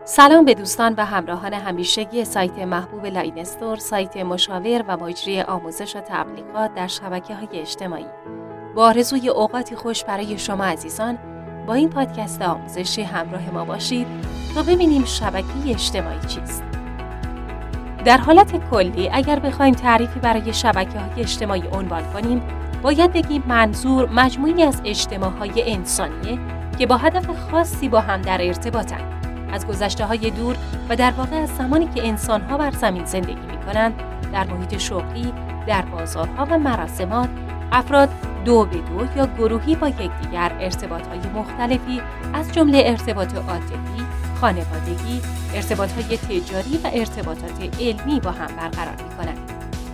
سلام به دوستان و همراهان همیشگی سایت محبوب لاین استور، سایت مشاور و مجری آموزش و تبلیغات در شبکه‌های اجتماعی. با آرزوی اوقاتی خوش برای شما عزیزان، با این پادکست آموزشی همراه ما باشید تا ببینیم شبکه اجتماعی چیست. در حالت کلی اگر بخوایم تعریفی برای شبکه‌های اجتماعی عنوان کنیم، باید بگیم منظور مجموعی از اجتماع‌های انسانیه که با هدف خاصی با هم در ارتباطند. از گذشته‌های دور و در واقع از زمانی که انسان‌ها بر زمین زندگی می‌کنند، در محیط شغلی، در بازارها و مراسمات، افراد دو به دو یا گروهی با یکدیگر ارتباط‌های مختلفی از جمله ارتباط عاطفی، خانوادگی، ارتباط‌های تجاری و ارتباطات علمی با هم برقرار می‌کنند.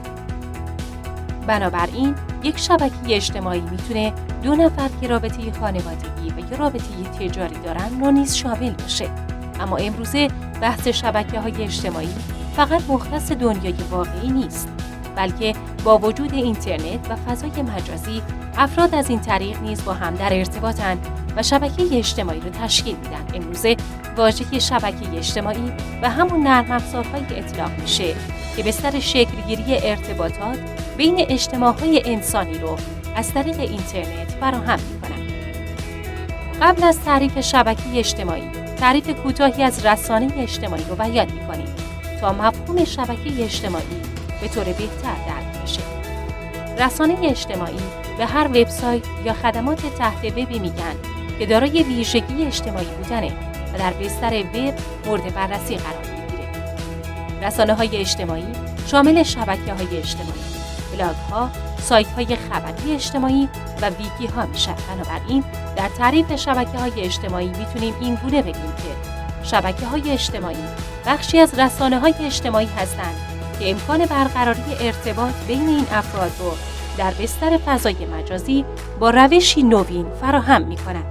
بنابراین یک شبکه اجتماعی میتونه دو نفر که رابطه خانوادگی و یا رابطه تجاری دارن رو نیز شامل بشه. اما امروزه بحث شبکه‌های اجتماعی فقط مختص دنیای واقعی نیست، بلکه با وجود اینترنت و فضای مجازی افراد از این طریق نیز با هم در ارتباطند و شبکه اجتماعی رو تشکیل میدن. امروزه واژه شبکه اجتماعی و همون نرم افزارهای اطلاق میشه که بستر شکل‌گیری ارتباطات بین اجتماع‌های انسانی رو از طریق اینترنت فراهم می‌کنند. قبل از تعریف شبکه اجتماعی، تعریف کوتاهی از رسانه اجتماعی رو بیان می‌کنیم تا مفهوم شبکه اجتماعی به طور بهتر درک بشه. رسانه اجتماعی به هر وبسایت یا خدمات تحت وبی میگن که دارای ویژگی اجتماعی بودنه و در بستر وب مورد بررسی قرار می‌گیره. رسانه‌های اجتماعی شامل شبکه‌های اجتماعی، بلاگ‌ها، سایت‌های خبری اجتماعی و ویکی‌ها میشن. بنابراین در تعریف شبکه‌های اجتماعی میتونیم این گونه بگیم که شبکه‌های اجتماعی بخشی از رسانه‌های اجتماعی هستند که امکان برقراری ارتباط بین این افراد رو در بستر فضای مجازی با روشی نوین فراهم می‌کنند.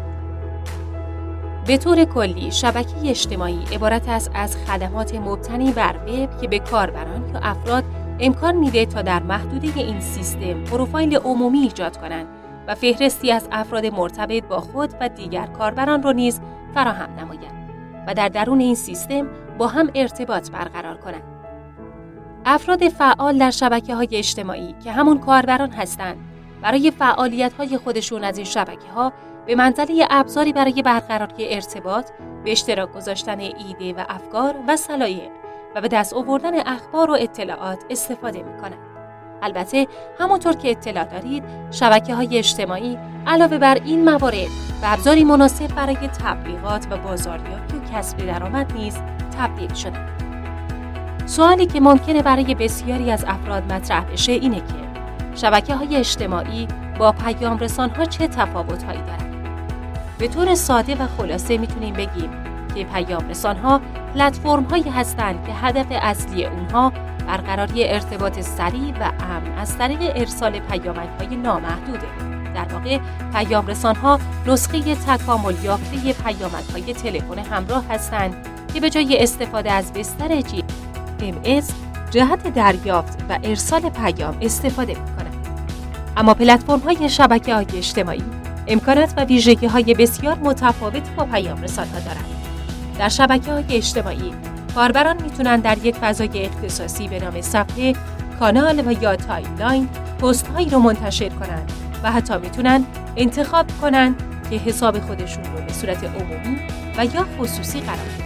به طور کلی شبکه اجتماعی عبارت است از خدمات مبتنی بر وب که به کاربران یا افراد امکان میده تا در محدوده این سیستم پروفایل عمومی ایجاد کنند و فهرستی از افراد مرتبط با خود و دیگر کاربران را نیز فراهم نمایند و در درون این سیستم با هم ارتباط برقرار کنند. افراد فعال در شبکه‌های اجتماعی که همون کاربران هستند، برای فعالیت‌های خودشون از این شبکه‌ها به منزله ابزاری برای برقراری ارتباط، به اشتراک گذاشتن ایده و افکار و سلایق و به دست آوردن اخبار و اطلاعات استفاده می‌کنند. البته همونطور که اطلاع دارید، شبکه‌های اجتماعی علاوه بر این موارد به ابزاری مناسب برای تبلیغات و بازاریابی و کسب درآمد نیز تبدیل شدند. سوالی که ممکنه برای بسیاری از افراد مطرح بشه اینه که شبکه‌های اجتماعی با پیام رسان‌ها چه تفاوت‌هایی دارند؟ به طور ساده و خلاصه میتونیم بگیم که پیام رسان‌ها پلتفرم‌هایی هستند که هدف اصلی اونها برقراری ارتباط سریع و امن از طریق ارسال پیامک‌های نامحدوده. در واقع پیام رسان‌ها نسخه تکامل یافته پیامک‌های تلفن همراه هستند که به جای استفاده از بستر GMS جهت دریافت و ارسال پیام استفاده می‌کنند. اما پلتفرم‌های شبکه‌های اجتماعی امکانات و ویژگی‌های بسیار متفاوتی با پیام رسان‌ها دارند. در شبکه‌های اجتماعی کاربران میتونن در یک فضای اختصاصی به نام صفحه، کانال و یا تایملاین پست‌هایی رو منتشر کنند و حتی میتونن انتخاب کنند که حساب خودشون رو به صورت عمومی و یا خصوصی قرار بدن.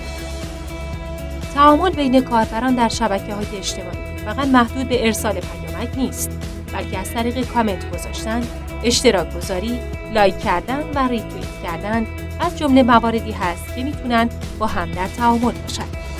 تعامل بین کاربران در شبکه‌های اجتماعی فقط محدود به ارسال پیامک نیست، بلکه از طریق کامنت گذاشتن، اشتراک گذاری، لایک کردن و ریتوییت کردن از جمله مواردی هست که میتونن با هم در تعامل باشن.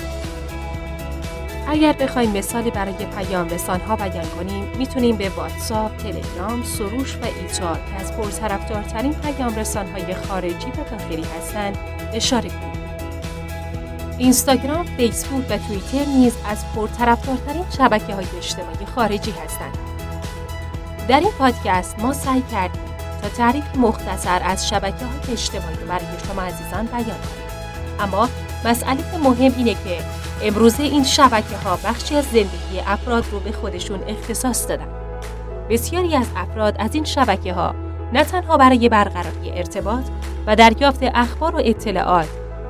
اگر بخوایم مثالی برای پیام رسان‌ها بیان کنیم، میتونیم به واتساپ، تلگرام، سروش و ایچار که از پرطرفدارترین پیام رسان‌های خارجی و داخلی هستند اشاره کنیم. اینستاگرام، فیسبوک و توییتر نیز از پرطرفدارترین شبکه‌های اجتماعی خارجی هستند. در این پادکست ما سعی کردیم تا تعریف مختصر از شبکه‌های اجتماعی رو برای شما عزیزان بیان کنیم. اما مسئله مهم اینه که امروزه این شبکه‌ها بخشی از زندگی افراد رو به خودشون اختصاص دادن. بسیاری از افراد از این شبکه‌ها نه تنها برای برقراری ارتباط و دریافت اخبار و اطلاعات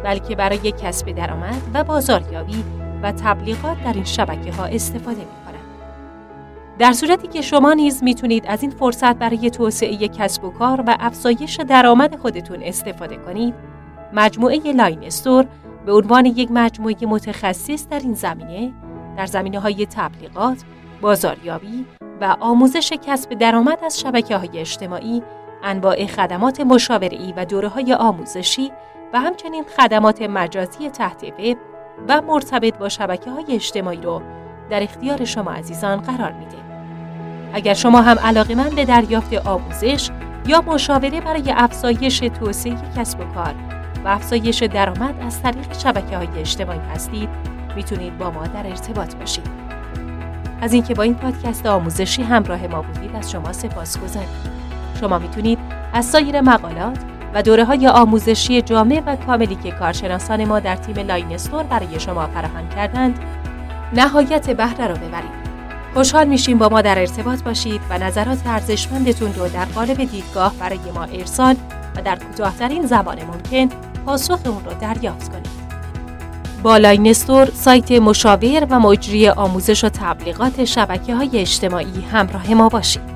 بلکه برای کسب درآمد و بازاریابی و تبلیغات در این شبکه‌ها استفاده می‌کنند. در صورتی که شما نیز میتونید از این فرصت برای توسعه کسب و کار و افزایش درآمد خودتون استفاده کنید، مجموعه لاین استور به عنوان یک مجموعه متخصص در این زمینه، در زمینه‌های تبلیغات، بازاریابی و آموزش کسب درآمد از شبکه‌های اجتماعی، انواع خدمات مشاوره‌ای و دوره‌های آموزشی و همچنین خدمات مجازی تحت وب و مرتبط با شبکه‌های اجتماعی رو در اختیار شما عزیزان قرار میده. اگر شما هم علاقه‌مند به دریافت آموزش یا مشاوره برای افزایش توسعه کسب و کار و افزایش درآمد از طریق شبکه‌های اجتماعی هستید، میتونید با ما در ارتباط باشید. از اینکه با این پادکست آموزشی همراه ما بودید از شما سپاسگزاریم. شما میتونید از سایر مقالات و دوره‌های آموزشی جامع و کاملی که کارشناسان ما در تیم لاین استور برای شما فراهم کردند، نهایت بهره را ببرید. خوشحال میشیم با ما در ارتباط باشید و نظرات ارزشمندتون رو در قالب دیدگاه برای ما ارسال و در کوتاه‌ترین زمان ممکن پاسخ اون رو دریافت کنید. با لاین استور، سایت مشاور و مجری آموزش و تبلیغات شبکه‌های اجتماعی همراه ما باشید.